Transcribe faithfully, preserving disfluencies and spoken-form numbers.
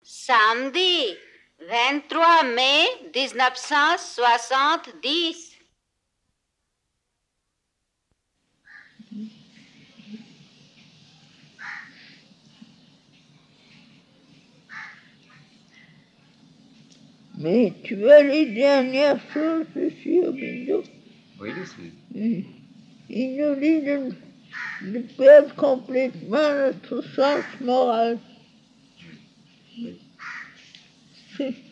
Samedi, vingt-trois mai mille neuf cent soixante-dix. Mais tu as les dernières choses ici au bingo. Oui, je sais. Oui. Il nous dit de, de perdre complètement notre sens moral. Oui. C'est